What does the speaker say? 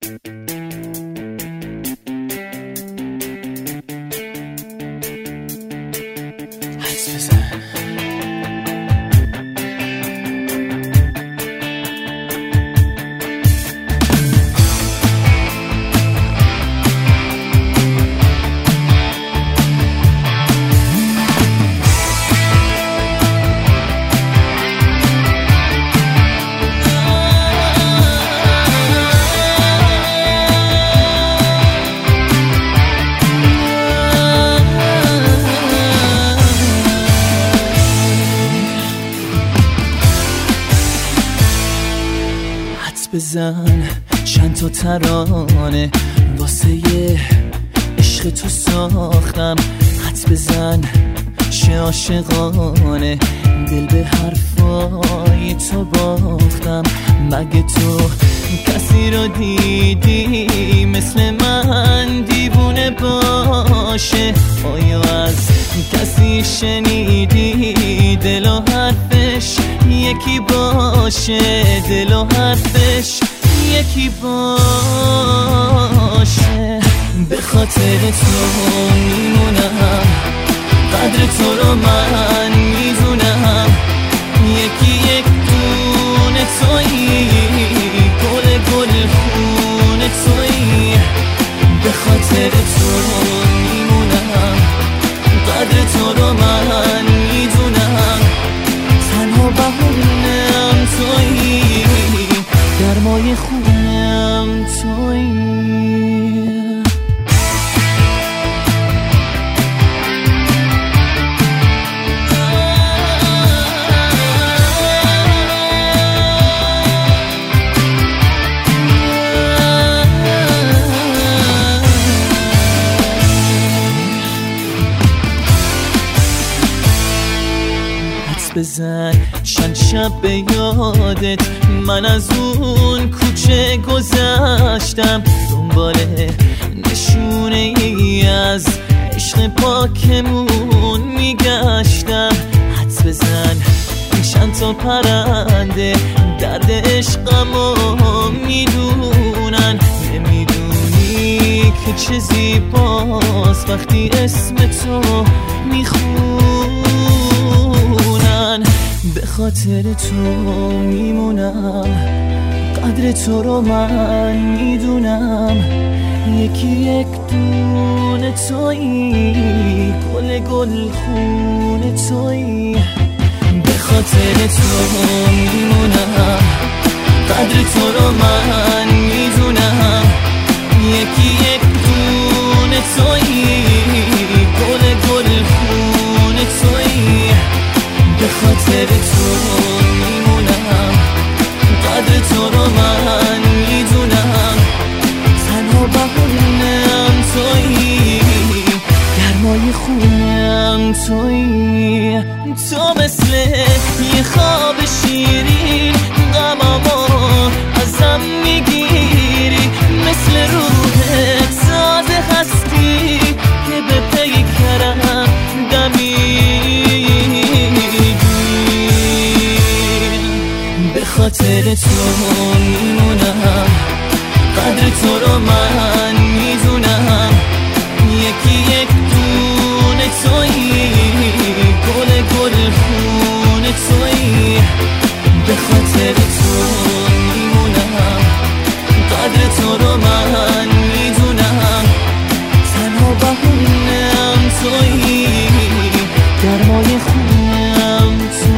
بزن چند تا ترانه واسه عشق تو ساختم، حد بزن چه عاشقانه دل به حرفای تو باختم. مگه تو کسی رو دیدی مثل من دیوونه باشه؟ آیا از کسی شنیدی دل و حرفش یکی باشه؟ دل و حرفش یکی باشه. به خاطر تو میمونم، قدر تو رو من میدونم. یکی یک دونه تویی، گل گل خون تویی. به خاطر تو میمونم، قدر تو رو من میدونم. تنها بهونم تویی، گرمای خونم تویی. بزن چند شب به یادت من از اون کوچه گذشتم، دنبال نشونه ای از عشق پاکمون میگشتم. حد بزن چند تا پرنده درد عشقمو میدونن. نمیدونی که چه زیباست وقتی اسم تو میخونن. به خاطر تو میمونم، قدر تو رو من میدونم. یکی یک دونه تویی، گل گل خون تویی. به خاطر تو میمونم، قدر تو رو من میدونم. یکی یک دونه تویی، گل گل خون تویی. به خاطر تو میمونم، قدر تو رو من میدونم. تنها بهونم تویی، گرمای خونم تویی. تو مثل یه خواب شیرین غمامو ازم میگیری، مثل روحت ساده هستی که به پیکرم دمیدی. به خاطر تو میمونم، قدر تو رو من میدونم. یکی یک دونه تویی، گل گل خون تویی. به خاطر تو میمونم، قدر تو رو من میدونم. تنها بهونم تویی، گرمای خونم تویی.